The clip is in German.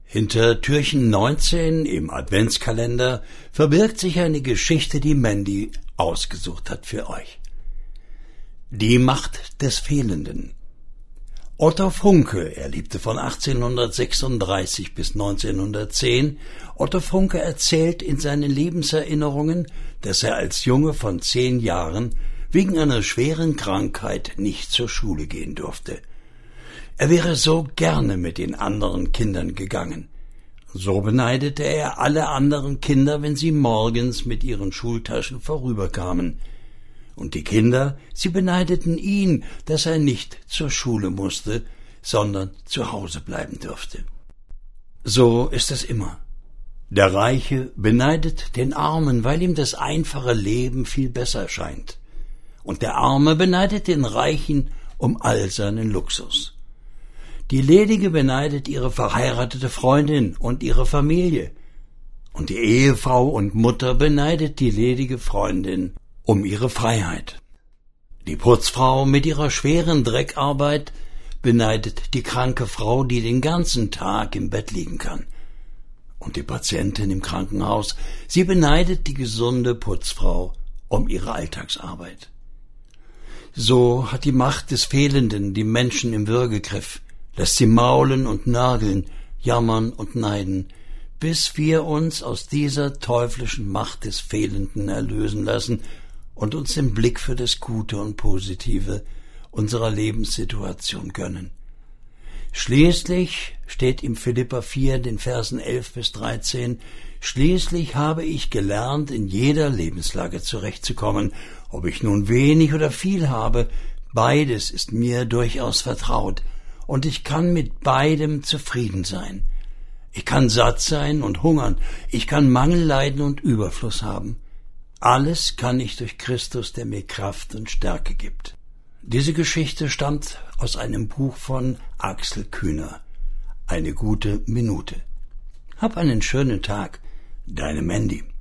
Hinter Türchen 19 im Adventskalender verbirgt sich eine Geschichte, die Mandy ausgesucht hat für euch. Die Macht des Fehlenden. Otto Funke, er lebte von 1836 bis 1910. Otto Funke erzählt in seinen Lebenserinnerungen, dass er als Junge von 10 Jahren wegen einer schweren Krankheit nicht zur Schule gehen durfte. Er wäre so gerne mit den anderen Kindern gegangen. So beneidete er alle anderen Kinder, wenn sie morgens mit ihren Schultaschen vorüberkamen. Und die Kinder, sie beneideten ihn, dass er nicht zur Schule musste, sondern zu Hause bleiben durfte. So ist es immer. Der Reiche beneidet den Armen, weil ihm das einfache Leben viel besser scheint. Und der Arme beneidet den Reichen um all seinen Luxus. Die Ledige beneidet ihre verheiratete Freundin und ihre Familie. Und die Ehefrau und Mutter beneidet die ledige Freundin um ihre Freiheit. Die Putzfrau mit ihrer schweren Dreckarbeit beneidet die kranke Frau, die den ganzen Tag im Bett liegen kann. Und die Patientin im Krankenhaus, sie beneidet die gesunde Putzfrau um ihre Alltagsarbeit. So hat die Macht des Fehlenden die Menschen im Würgegriff, lässt sie maulen und nageln, jammern und neiden, bis wir uns aus dieser teuflischen Macht des Fehlenden erlösen lassen und uns den Blick für das Gute und Positive unserer Lebenssituation gönnen. Schließlich steht im Philipper 4, den Versen 11 bis 13, schließlich habe ich gelernt, in jeder Lebenslage zurechtzukommen, ob ich nun wenig oder viel habe, beides ist mir durchaus vertraut, und ich kann mit beidem zufrieden sein. Ich kann satt sein und hungern, ich kann Mangel leiden und Überfluss haben. Alles kann ich durch Christus, der mir Kraft und Stärke gibt. Diese Geschichte stammt aus einem Buch von Axel Kühner. Eine gute Minute. Hab einen schönen Tag. Deine Mandy.